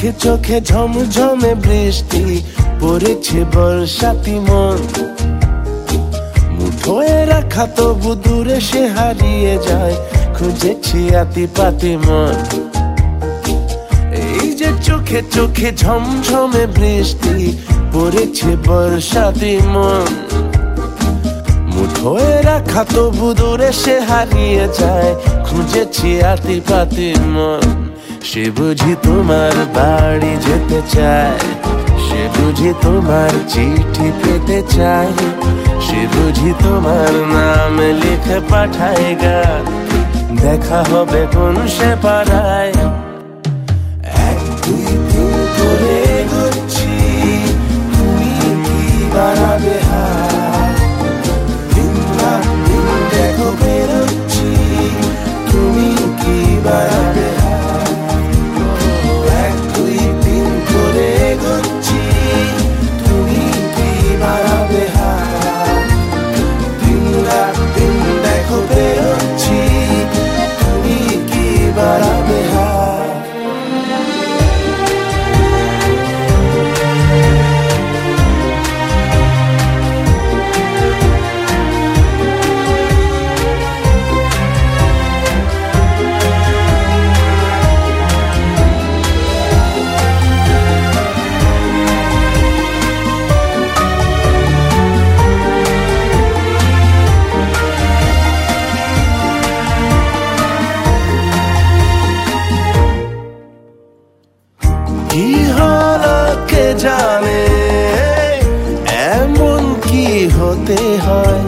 চোখে চোখে ঝমঝমে বৃষ্টি পড়েছে বর্ষাতি মন, মুঠোয় রাখা তবু দূরে সে হারিয়ে যায়, খুঁজেছি আতি পাতি মন। এই যে চোখে চোখে ঝমঝমে বৃষ্টি পড়েছে বর্ষাতি মন, মুঠোয় রাখা তবু দূরে সে হারিয়ে যায়, খুঁজেছি আতি পাতি মন। সে বুঝি তোমার বাড়ি যেতে চায়, সে বুঝি তোমার চিঠি পেতে চায়, সে বুঝি তোমার নাম লিখে পাঠায় গান, দেখা হবে কোন সে পাড়ায়। এক দুই দিন করে ঘুরছি, তুমি কি বাড়াবে হাত, দিন রাত দিন দেখো বেরোচ্ছি, তুমি কি বাড়াবে হাত। এক দুই দিন করে ঘুরছি, তুমি কি বাড়াবে হাত, দিন রাত দিন দেখো বেরোচ্ছি, তুমি কি বাড়াবে হাত। কি হলো কে জানে, এমন কি হতে হয়,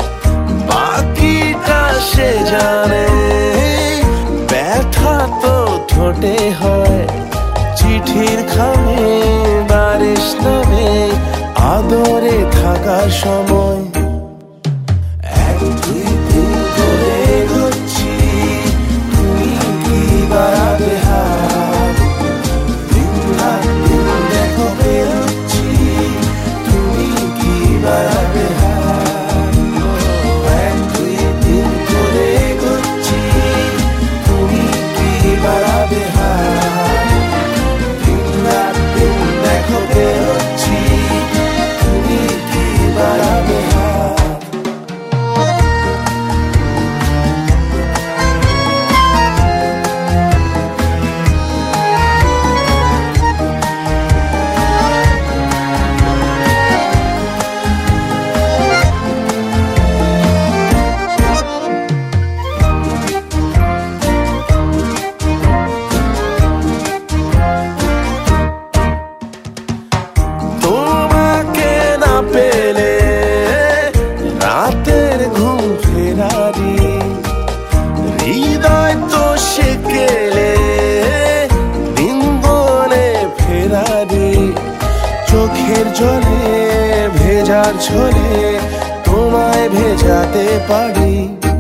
বাকিটা সে জানে, ব্যথা তো ঠোঁটে হয়, চিঠির খামে বারিশ নামে, আদরে থাকার সময়। এক দুই দিন করে ঘুরছি, তুমি কি বাড়াবে হাত, দিন রাত দিন দেখো বেরোচ্ছি, তুমি কি বাড়াবে হাত। এক দুই দিন করে ঘুরছি, তুমি কি বাড়াবে হাত, দিন রাত দিন দেখো বেরোচ্ছি, তুমি কি বাড়াবে হাত। তোমাকে না পেলে রাতের ঘুম ফেরারি, হৃদয় তো সে কেলে দিন গনে ফেরারি, চোখের জলে ভেজার ঝোলে তোমায় ভেজাতে পারি।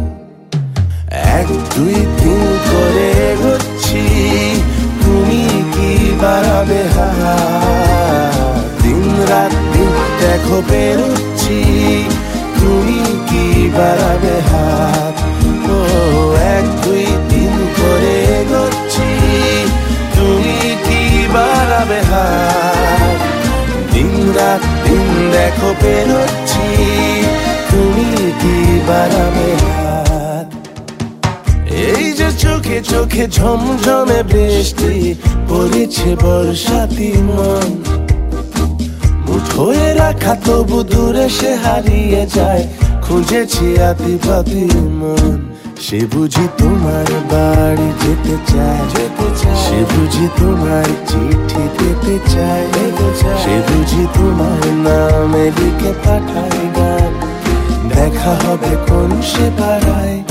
এক দুই দিন করে ঘুরছি, তুমি কি বাড়াবে হাত, দিন রাত দিন দেখো বেরোচ্ছি, তুমি কি বাড়াবে হাত। ও এক দুই দিন করে ঘুরছি, তুমি কি বাড়াবে হাত, দিন রাত দিন দেখো বেরোচ্ছি, তুমি কি বাড়াবে হাত। এই যে চোখে চোখে ঝমঝমে বৃষ্টি পড়েছে বর্ষাতি মন, মুঠোয় রাখা তবু দূরে সে হারিয়ে যায়, খুঁজেছি আতি পাতি মন। সে বুঝি তোমার বাড়ি যেতে চায়, সে বুঝি তোমার চিঠি পেতে চায়, সে বুঝি তোমার নামে লিখে পাঠায় গান, দেখা হবে কোন সে পাড়ায়।